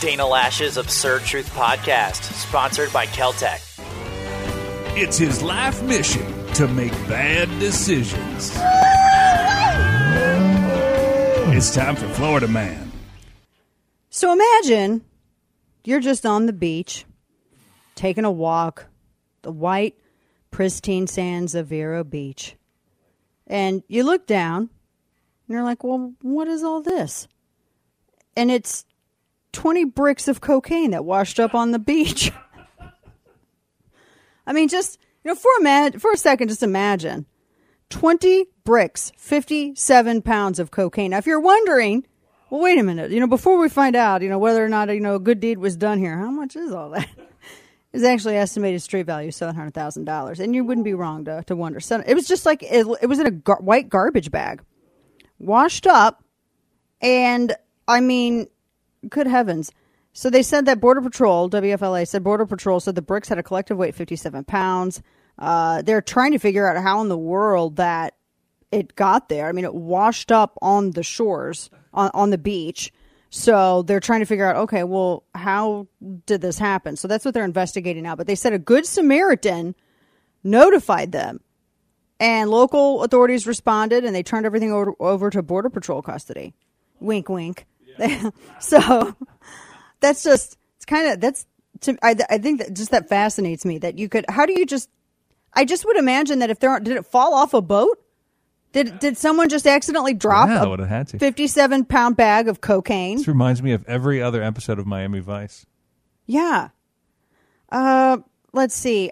Dana Lash's Absurd Truth Podcast, sponsored by Keltec. It's his life mission to make bad decisions. It's time for Florida Man. So imagine you're just on the beach, taking a walk, the white, pristine sands of Vero Beach. And you look down, and you're like, well, what is all this? And it's 20 bricks of cocaine that washed up on the beach. I mean, just, for a second, just imagine. 20 bricks, 57 pounds of cocaine. Now, if you're wondering, well, wait a minute, before we find out, whether or not, a good deed was done here, how much is all that? It's actually estimated street value $700,000. And you wouldn't be wrong to wonder. So it was just like, it was in a white garbage bag, washed up. And I mean, good heavens. So they said that Border Patrol, WFLA said Border Patrol said the bricks had a collective weight of 57 pounds. They're trying to figure out how in the world that it got there. I mean, it washed up on the shores, on the beach. So they're trying to figure out, okay, well, how did this happen? So that's what they're investigating now. But they said a Good Samaritan notified them. And local authorities responded, and they turned everything over to Border Patrol custody. Wink, wink. Yeah. So that's just, I think that just that fascinates me that you could, I just would imagine that if did it fall off a boat? Did someone just accidentally drop a 57-pound bag of cocaine? This reminds me of every other episode of Miami Vice. Yeah. Let's see.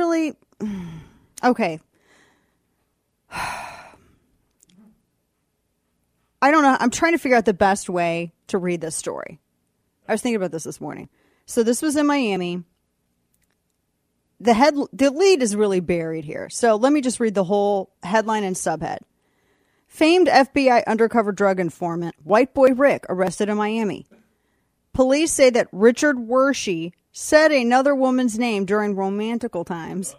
Okay. I don't know. I'm trying to figure out the best way to read this story. I was thinking about this morning. So this was in Miami. The lead is really buried here. So let me just read the whole headline and subhead. Famed FBI undercover drug informant, White Boy Rick, arrested in Miami. Police say that Richard Wershey said another woman's name during romantical times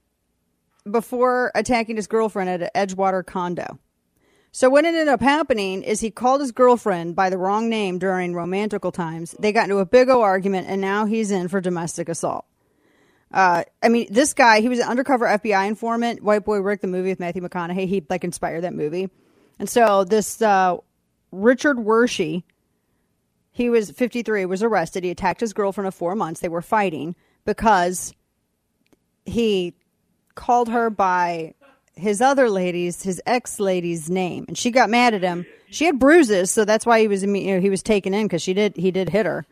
before attacking his girlfriend at an Edgewater condo. So what ended up happening is he called his girlfriend by the wrong name during romantical times. They got into a big old argument, and now he's in for domestic assault. This guy, he was an undercover FBI informant. White Boy Rick, the movie with Matthew McConaughey, he inspired that movie. And so this Richard Wershey, he was 53, was arrested. He attacked his girlfriend of 4 months. They were fighting because he called her by his ex-lady's name, and she got mad at him. She had bruises, so that's why he was taken in, because he did hit her.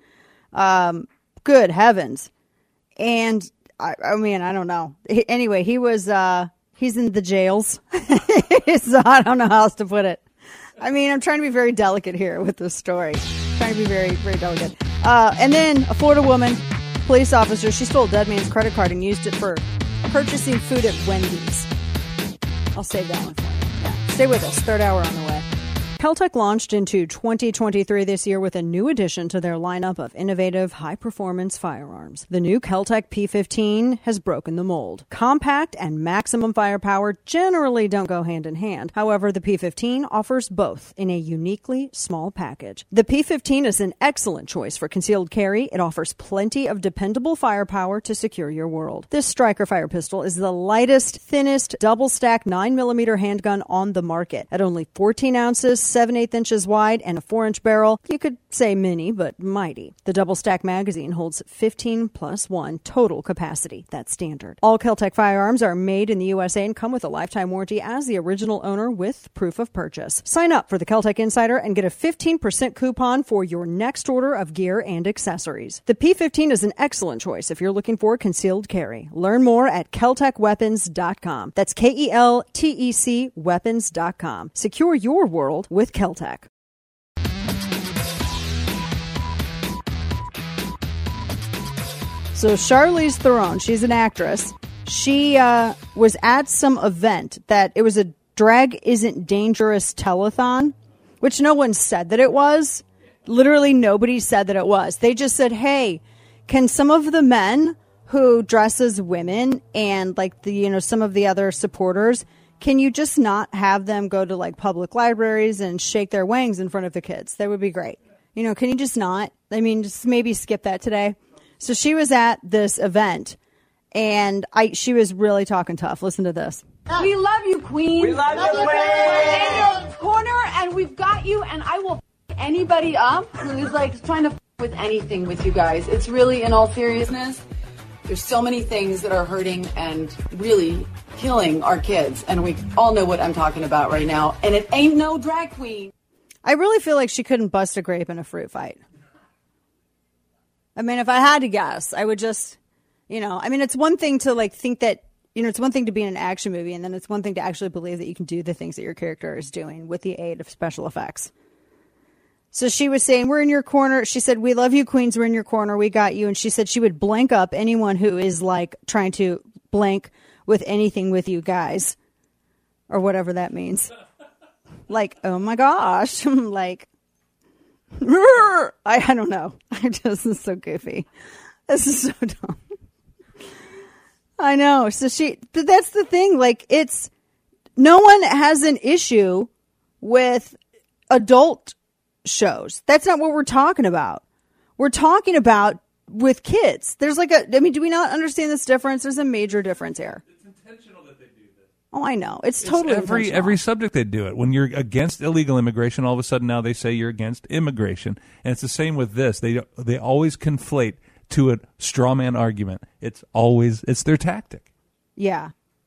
Good heavens. And I mean, I don't know. Anyway, he's in the jails. So I don't know how else to put it. I mean, I'm trying to be very delicate here with this story. Trying to be very, very delicate. And then a Florida woman, police officer, she stole a dead man's credit card and used it for purchasing food at Wendy's. I'll save that one for you. Yeah. Stay with us. Third hour on the way. Keltec launched into 2023 this year with a new addition to their lineup of innovative, high-performance firearms. The new Keltec P15 has broken the mold. Compact and maximum firepower generally don't go hand in hand. However, the P15 offers both in a uniquely small package. The P15 is an excellent choice for concealed carry. It offers plenty of dependable firepower to secure your world. This striker fire pistol is the lightest, thinnest, double-stack 9mm handgun on the market. At only 14 ounces, 7/8 inches wide, and a 4-inch barrel. You could say mini, but mighty. The double stack magazine holds 15 plus 1 total capacity. That's standard. All Keltec firearms are made in the USA and come with a lifetime warranty as the original owner with proof of purchase. Sign up for the Keltec Insider and get a 15% coupon for your next order of gear and accessories. The P15 is an excellent choice if you're looking for concealed carry. Learn more at KeltecWeapons.com. That's KELTEC weapons.com. Secure your world with Keltec. So Charlize Theron, she's an actress. She was at some event that it was a Drag Isn't Dangerous telethon, which no one said that it was. Literally nobody said that it was. They just said, hey, can some of the men who dress as women and some of the other supporters, can you just not have them go to public libraries and shake their wangs in front of the kids? That would be great. You know, can you just not? I mean, just maybe skip that today. So she was at this event, and she was really talking tough. Listen to this. We love you, Queen. We love you, Queen. We're in your corner, and we've got you, and I will anybody up who's like trying to with anything with you guys. It's really, in all seriousness, there's so many things that are hurting and really killing our kids, and we all know what I'm talking about right now, and it ain't no drag queen. I really feel like she couldn't bust a grape in a fruit fight. I mean, if I had to guess, I would just, I mean, it's one thing to like think that, it's one thing to be in an action movie, and then it's one thing to actually believe that you can do the things that your character is doing with the aid of special effects. So she was saying, we're in your corner. She said, we love you, Queens. We're in your corner. We got you. And she said she would blank up anyone who is like trying to blank with anything with you guys, or whatever that means. Like, oh my gosh. like, I don't know. This is so goofy. This is so dumb. I know. So but that's the thing. Like, no one has an issue with adult shows. That's not what we're talking about. We're talking about with kids. There's do we not understand this difference? There's a major difference here. It's intentional that they do this. Oh, I know. It's totally intentional. Every subject they do it. When you're against illegal immigration, all of a sudden now they say you're against immigration. And it's the same with this. They always conflate to a straw man argument. It's their tactic. Yeah.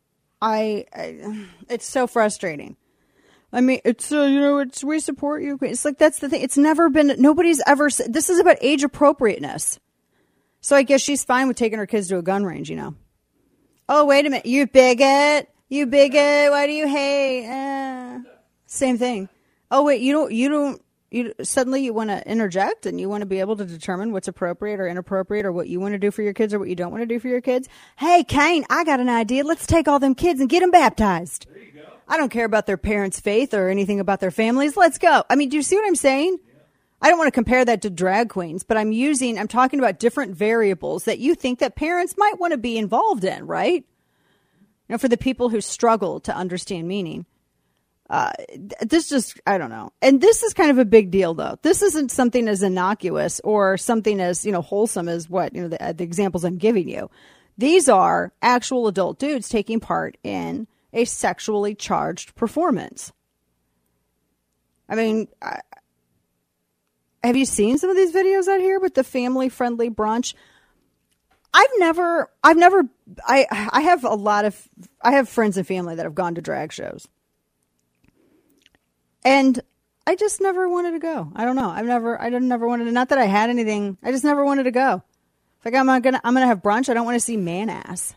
It's so frustrating. I mean, we support you. It's like, that's the thing. It's never been, nobody's ever said, this is about age appropriateness. So I guess she's fine with taking her kids to a gun range, Oh, wait a minute. You bigot. Why do you hate? Same thing. Oh, wait, suddenly you want to interject and you want to be able to determine what's appropriate or inappropriate or what you want to do for your kids or what you don't want to do for your kids. Hey, Kane, I got an idea. Let's take all them kids and get them baptized. There you go. I don't care about their parents' faith or anything about their families. Let's go. I mean, do you see what I'm saying? Yeah. I don't want to compare that to drag queens, but I'm talking about different variables that you think that parents might want to be involved in, right? For the people who struggle to understand meaning. This just, I don't know. And this is kind of a big deal, though. This isn't something as innocuous or something as, wholesome as what, the examples I'm giving you. These are actual adult dudes taking part in a sexually charged performance. I mean, have you seen some of these videos out here with the family-friendly brunch? I have friends and family that have gone to drag shows. And I just never wanted to go. I don't know. I never wanted to, not that I had anything. I just never wanted to go. It's like, I'm going to have brunch. I don't want to see man ass,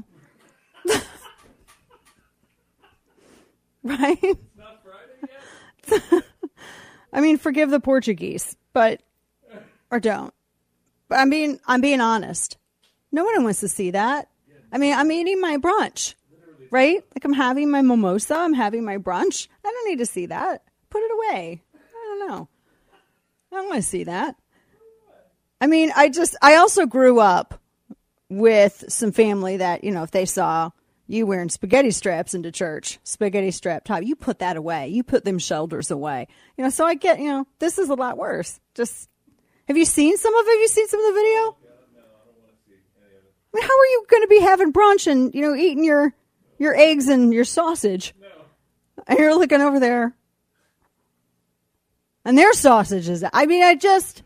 Right? It's not Friday yet. I mean, forgive the Portuguese, or don't. But I'm being honest. No one wants to see that. I mean, I'm eating my brunch, right? Like, I'm having my mimosa. I'm having my brunch. I don't need to see that. Put it away. I don't know. I don't want to see that. I mean, I also grew up with some family that, if they saw you wearing spaghetti straps into church, spaghetti strap top, you put that away. You put them shoulders away. So I get, this is a lot worse. Have you seen some of the video? I mean, how are you going to be having brunch and, eating your eggs and your sausage? No. And you're looking over there. And their sausage is, it's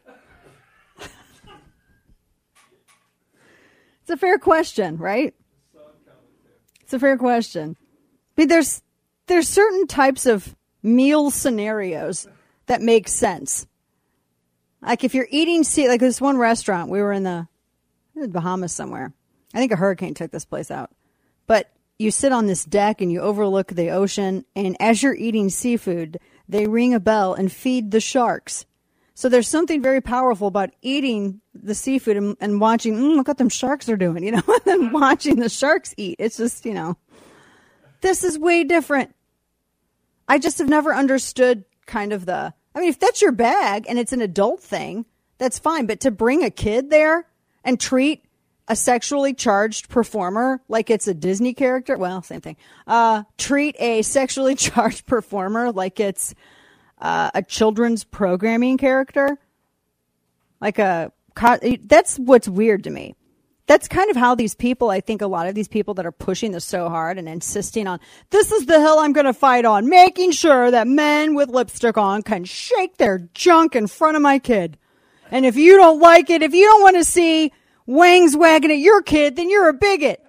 a fair question, right? It's a fair question. I mean, there's certain types of meal scenarios that make sense. Like if you're eating like this one restaurant, we were in the Bahamas somewhere. I think a hurricane took this place out. But you sit on this deck and you overlook the ocean, and as you're eating seafood, they ring a bell and feed the sharks. So there's something very powerful about eating the seafood and watching, look what them sharks are doing, and then watching the sharks eat. It's just, this is way different. I just have never understood kind of if that's your bag and it's an adult thing, that's fine. But to bring a kid there and treat a sexually charged performer like it's a Disney character, well, same thing. Treat a sexually charged performer like it's a children's programming character. That's what's weird to me. That's kind of how these people, I think a lot of these people that are pushing this so hard and insisting on, this is the hill I'm going to fight on, making sure that men with lipstick on can shake their junk in front of my kid. And if you don't like it, if you don't want to see wangs wagging at your kid, then you're a bigot.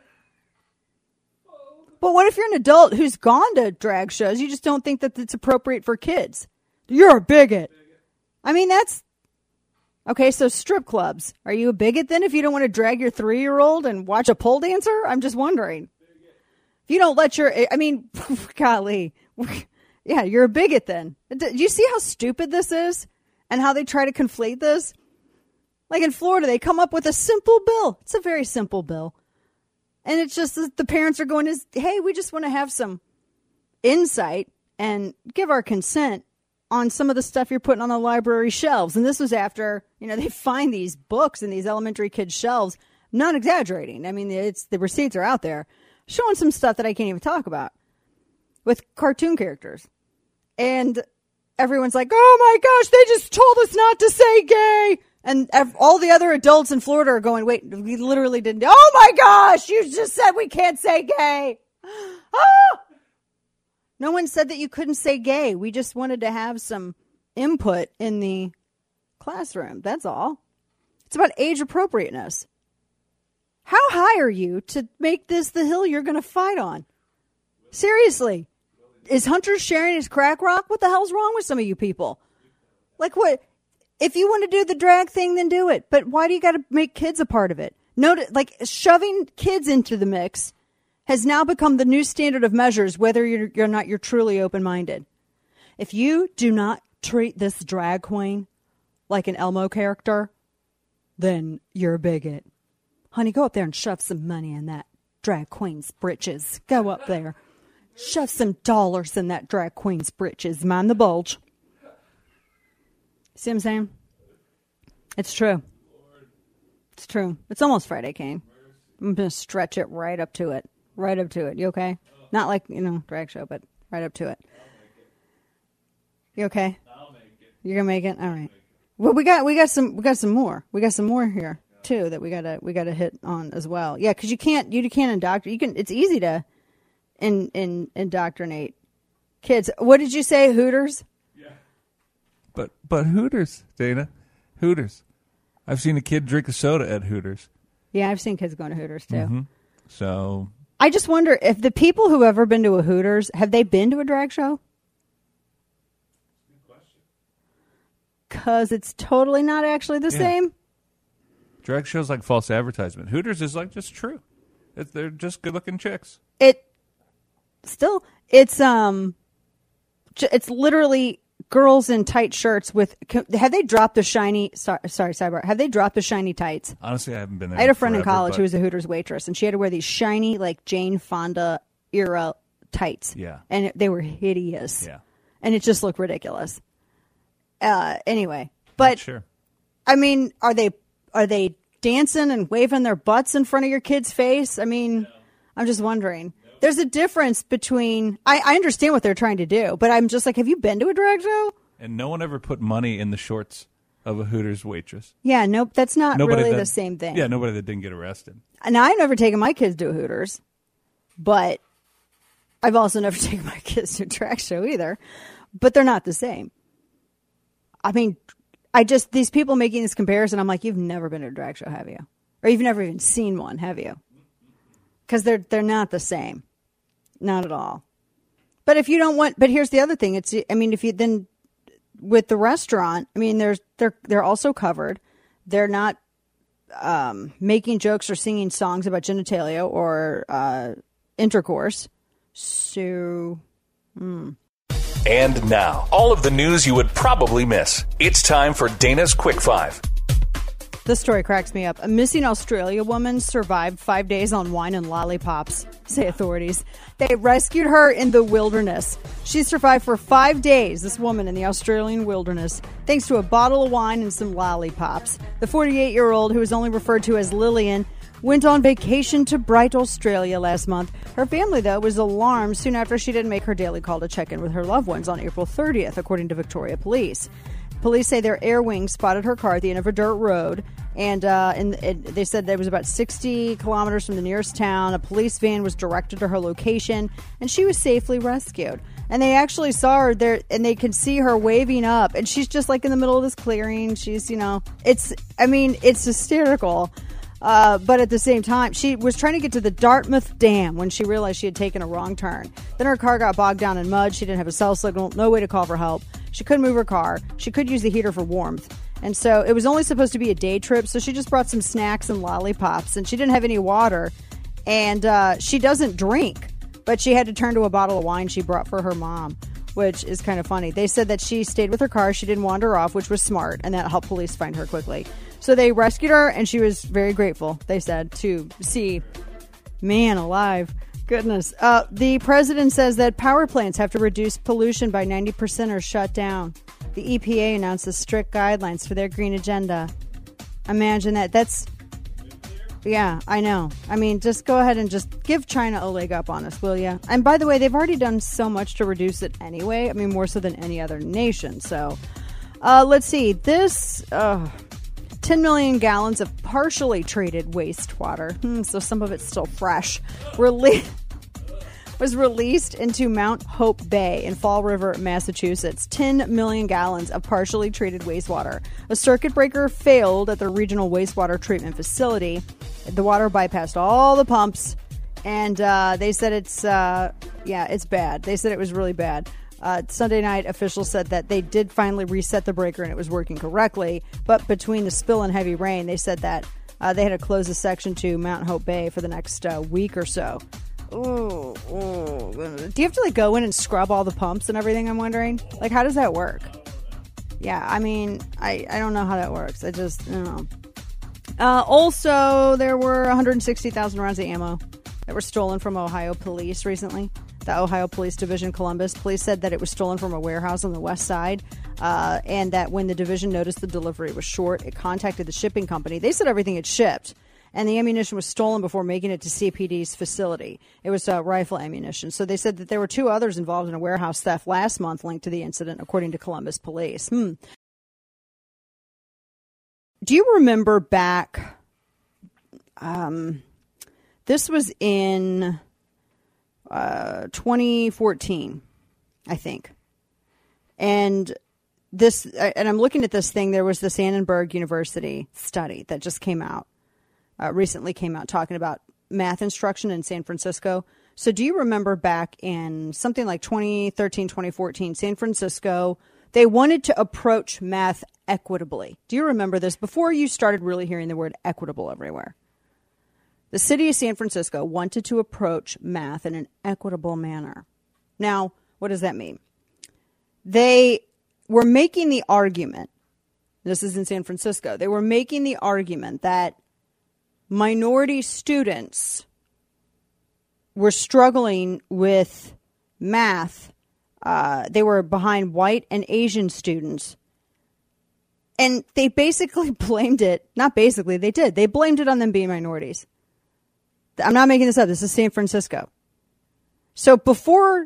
But what if you're an adult who's gone to drag shows? You just don't think that it's appropriate for kids. You're a bigot. I mean, that's... Okay, so strip clubs. Are you a bigot then if you don't want to drag your 3-year-old and watch a pole dancer? I'm just wondering. If you don't let your... I mean, golly. Yeah, you're a bigot then. Do you see how stupid this is? And how they try to conflate this? Like in Florida, they come up with a simple bill. It's a very simple bill. And it's just that the parents are going, hey, we just want to have some insight and give our consent on some of the stuff you're putting on the library shelves. And this was after, they find these books in these elementary kids' shelves. Not exaggerating. I mean, the receipts are out there showing some stuff that I can't even talk about with cartoon characters. And everyone's like, oh my gosh, they just told us not to say gay. And all the other adults in Florida are going, wait, we literally didn't. Oh my gosh, you just said we can't say gay. Ah! No one said that you couldn't say gay. We just wanted to have some input in the classroom. That's all. It's about age appropriateness. How high are you to make this the hill you're going to fight on? Seriously. Is Hunter sharing his crack rock? What the hell's wrong with some of you people? Like what? If you want to do the drag thing, then do it. But why do you got to make kids a part of it? Like shoving kids into the mix has now become the new standard of measures, whether you're truly open-minded. If you do not treat this drag queen like an Elmo character, then you're a bigot. Honey, go up there and shove some money in that drag queen's britches. Go up there. Shove some dollars in that drag queen's britches. Mind the bulge. See what I'm saying? It's true. It's true. It's almost Friday, Kane. I'm going to stretch it right up to it. Right up to it. You okay? Not like, drag show, but right up to it. You okay? I'll make it. You're going to make it? All right. Well, we got some more. We got some more here too that we got to hit on as well. Yeah, cuz you can't indoctrinate. It's easy to indoctrinate kids. What did you say? Hooters? Yeah. But Hooters, Dana. Hooters. I've seen a kid drink a soda at Hooters. Yeah, I've seen kids going to Hooters too. Mm-hmm. So I just wonder if the people who have ever been to a Hooters, have they been to a drag show? Good question. Because it's totally not actually the same. Drag shows like false advertisement. Hooters is like just true. They're just good-looking chicks. It's literally girls in tight shirts with. Have they dropped the shiny? Sorry, sidebar. Have they dropped the shiny tights? Honestly, I haven't been there. I had a friend in college who was a Hooters waitress, and she had to wear these shiny, like Jane Fonda era tights. Yeah, and they were hideous. Yeah, and it just looked ridiculous. Anyway, but not sure. I mean, are they dancing and waving their butts in front of your kid's face? I mean, no. I'm just wondering. No. There's a difference between... I understand what they're trying to do, but I'm just like, have you been to a drag show? And no one ever put money in the shorts of a Hooters waitress. Yeah, nope, that's not really the same thing. Yeah, nobody that didn't get arrested. And I've never taken my kids to a Hooters, but I've also never taken my kids to a drag show either. But they're not the same. I mean, these people making this comparison, I'm like, you've never been to a drag show, have you? Or you've never even seen one, have you? Because they're not the same. Not at all. But if you don't want, but here's the other thing. If you then with the restaurant, I mean, they're also covered. They're not making jokes or singing songs about genitalia or intercourse. So, And now, all of the news you would probably miss. It's time for Dana's Quick Five. This story cracks me up. A missing Australia woman survived 5 days on wine and lollipops, say authorities. They rescued her in the wilderness. She survived for 5 days, this woman in the Australian wilderness, thanks to a bottle of wine and some lollipops. The 48-year-old, who is only referred to as Lillian, went on vacation to Bright, Australia last month. Her family, though, was alarmed soon after she didn't make her daily call to check in with her loved ones on April 30th, according to Victoria Police. Police say their air wing spotted her car at the end of a dirt road, and they said that it was about 60 kilometers from the nearest town. A police van was directed to her location, and she was safely rescued. And they actually saw her there, and they could see her waving up, and she's just like in the middle of this clearing. She's, it's hysterical. But at the same time, she was trying to get to the Dartmouth Dam when she realized she had taken a wrong turn. Then her car got bogged down in mud. She didn't have a cell signal, no way to call for help. She couldn't move her car. She could use the heater for warmth. And so it was only supposed to be a day trip, so she just brought some snacks and lollipops, and she didn't have any water. And she doesn't drink, but she had to turn to a bottle of wine she brought for her mom, which is kind of funny. They said that she stayed with her car. She didn't wander off, which was smart, and that helped police find her quickly. So they rescued her, and she was very grateful, they said, to see man alive. Goodness. The president says that power plants have to reduce pollution by 90% or shut down. The EPA announces strict guidelines for their green agenda. Imagine that. Yeah, I know. I mean, just go ahead and just give China a leg up on us, will you? And by the way, they've already done so much to reduce it anyway. I mean, more so than any other nation. So let's see. This 10 million gallons of partially treated wastewater, so some of it's still fresh, was released into Mount Hope Bay in Fall River, Massachusetts. 10 million gallons of partially treated wastewater. A circuit breaker failed at the regional wastewater treatment facility. The water bypassed all the pumps, and they said it's bad. They said it was really bad. Sunday night, officials said that they did finally reset the breaker and it was working correctly. But between the spill and heavy rain, they said that they had to close the section to Mount Hope Bay for the next week or so. Ooh. Do you have to go in and scrub all the pumps and everything? I'm wondering. How does that work? Yeah, I mean, I don't know how that works. I don't know. Also, there were 160,000 rounds of ammo that were stolen from Ohio police recently. The Ohio Police Division, Columbus. Police said that it was stolen from a warehouse on the west side, and that when the division noticed the delivery was short, it contacted the shipping company. They said everything had shipped, and the ammunition was stolen before making it to CPD's facility. It was rifle ammunition. So they said that there were two others involved in a warehouse theft last month linked to the incident, according to Columbus police. Do you remember back, this was in 2014, I think. And I'm looking at this thing. There was the Annenberg University study that just recently came out, talking about math instruction in San Francisco. So do you remember back in something like 2013, 2014, San Francisco, they wanted to approach math equitably. Do you remember this? Before you started really hearing the word equitable everywhere. The city of San Francisco wanted to approach math in an equitable manner. Now, what does that mean? They were making the argument, this is in San Francisco, they were making the argument that minority students were struggling with math. They were behind white and Asian students. And they basically blamed it, not basically, they did. They blamed it on them being minorities. I'm not making this up. This is San Francisco. So before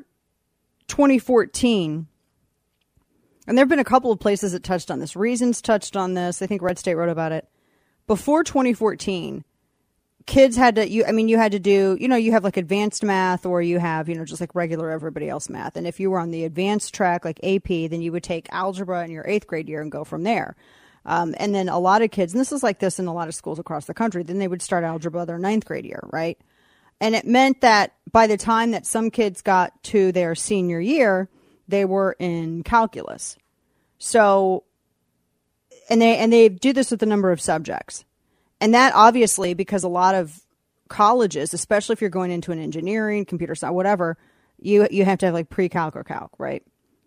2014, and there have been a couple of places that touched on this. Reasons touched on this. I think Red State wrote about it. Before 2014, kids had to, you had to do, you have advanced math, or you have, just regular everybody else math. And if you were on the advanced track, like AP, then you would take algebra in your 8th grade year and go from there. And then a lot of kids, and this is like this in a lot of schools across the country, then they would start algebra their 9th grade year, right? And it meant that by the time that some kids got to their senior year, they were in calculus. So, and they do this with a number of subjects. And that obviously, because a lot of colleges, especially if you're going into an engineering, computer science, whatever, you have to have pre-calc or calc, right?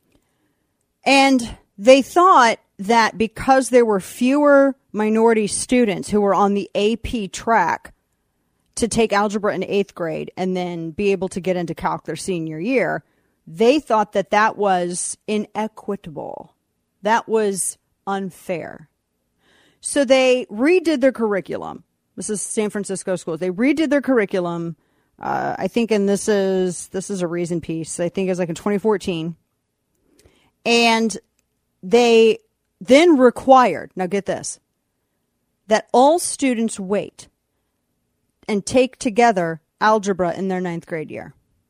And they thought that because there were fewer minority students who were on the AP track to take algebra in 8th grade and then be able to get into calc their senior year, they thought that that was inequitable. That was unfair. So they redid their curriculum. This is San Francisco schools. They redid their curriculum. I think, and this is a Reason piece. I think it was in 2014. And they then required, now get this, that all students wait and take together algebra in their 9th grade year.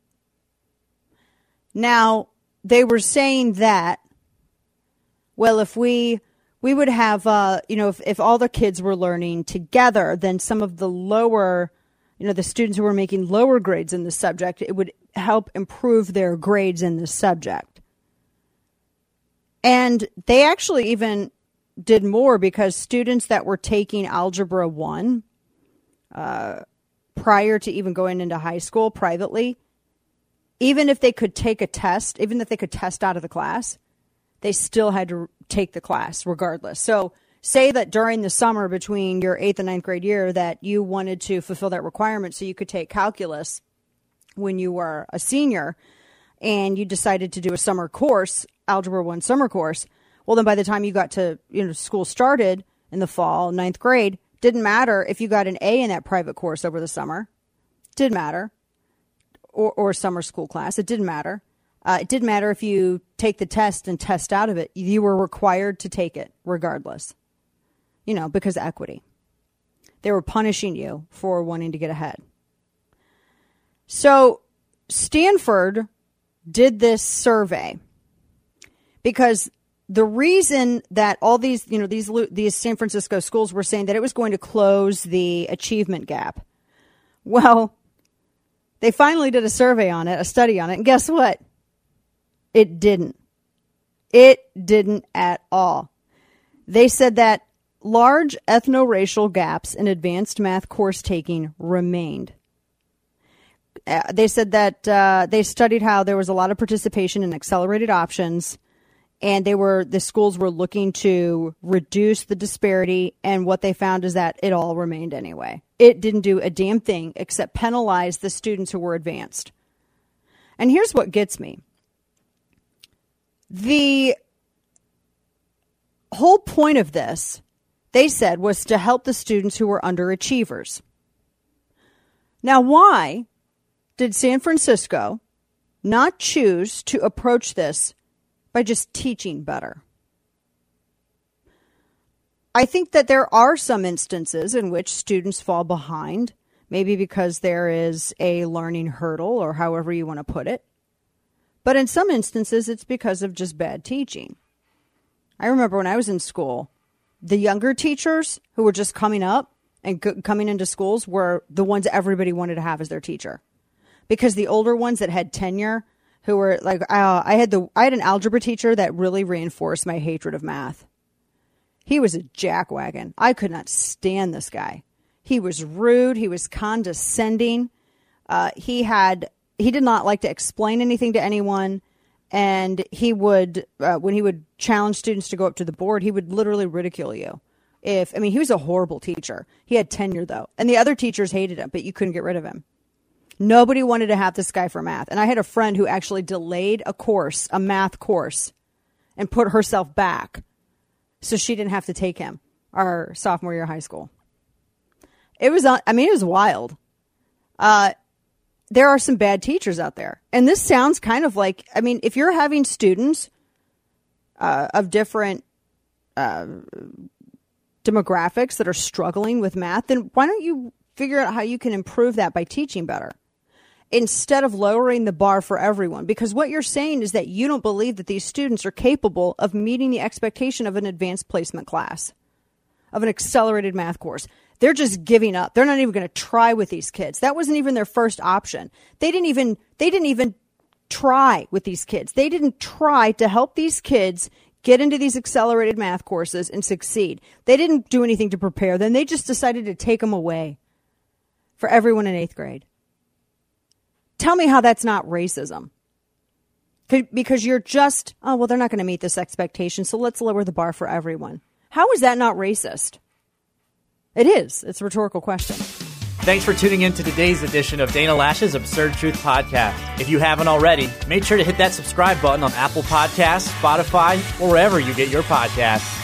Now, they were saying that, well, if we would have, if all the kids were learning together, then some of the lower, the students who were making lower grades in the subject, it would help improve their grades in the subject. And they actually even did more, because students that were taking Algebra 1 prior to even going into high school privately, even if they could take a test, even if they could test out of the class, they still had to take the class regardless. So say that during the summer between your 8th and 9th grade year that you wanted to fulfill that requirement so you could take calculus when you were a senior, and you decided to do a summer course, Algebra 1 summer course, well, then by the time you got to, school started in the fall, 9th grade, didn't matter if you got an A in that private course over the summer. Didn't matter. Or summer school class. It didn't matter. It didn't matter if you take the test and test out of it. You were required to take it regardless, because of equity. They were punishing you for wanting to get ahead. So Stanford did this survey because the reason that all these, these San Francisco schools were saying that it was going to close the achievement gap. Well, they finally did a survey on it, a study on it, and guess what? It didn't. It didn't at all. They said that large ethno-racial gaps in advanced math course taking remained. They said that they studied how there was a lot of participation in accelerated options, and the schools were looking to reduce the disparity, and what they found is that it all remained anyway. It didn't do a damn thing except penalize the students who were advanced. And here's what gets me. The whole point of this, they said, was to help the students who were underachievers. Now, why did San Francisco not choose to approach this by just teaching better? I think that there are some instances in which students fall behind, maybe because there is a learning hurdle or however you want to put it. But in some instances, it's because of just bad teaching. I remember when I was in school, the younger teachers who were just coming up and coming into schools were the ones everybody wanted to have as their teacher. Because the older ones that had tenure, who were like, I had an algebra teacher that really reinforced my hatred of math. He was a jackwagon. I could not stand this guy. He was rude. He was condescending. He did not like to explain anything to anyone. And he would, when he would challenge students to go up to the board, he would literally ridicule you. He was a horrible teacher. He had tenure though. And the other teachers hated him, but you couldn't get rid of him. Nobody wanted to have this guy for math. And I had a friend who actually delayed a math course, and put herself back so she didn't have to take him our sophomore year of high school. It was wild. There are some bad teachers out there. And this sounds kind of like, if you're having students of different demographics that are struggling with math, then why don't you figure out how you can improve that by teaching better instead of lowering the bar for everyone? Because what you're saying is that you don't believe that these students are capable of meeting the expectation of an advanced placement class, of an accelerated math course. They're just giving up. They're not even going to try with these kids. That wasn't even their first option. They didn't even try with these kids. They didn't try to help these kids get into these accelerated math courses and succeed. They didn't do anything to prepare them. They just decided to take them away for everyone in 8th grade. Tell me how that's not racism. Because you're just, they're not going to meet this expectation, so let's lower the bar for everyone. How is that not racist? It is. It's a rhetorical question. Thanks for tuning in to today's edition of Dana Loesch's Absurd Truth Podcast. If you haven't already, make sure to hit that subscribe button on Apple Podcasts, Spotify, or wherever you get your podcasts.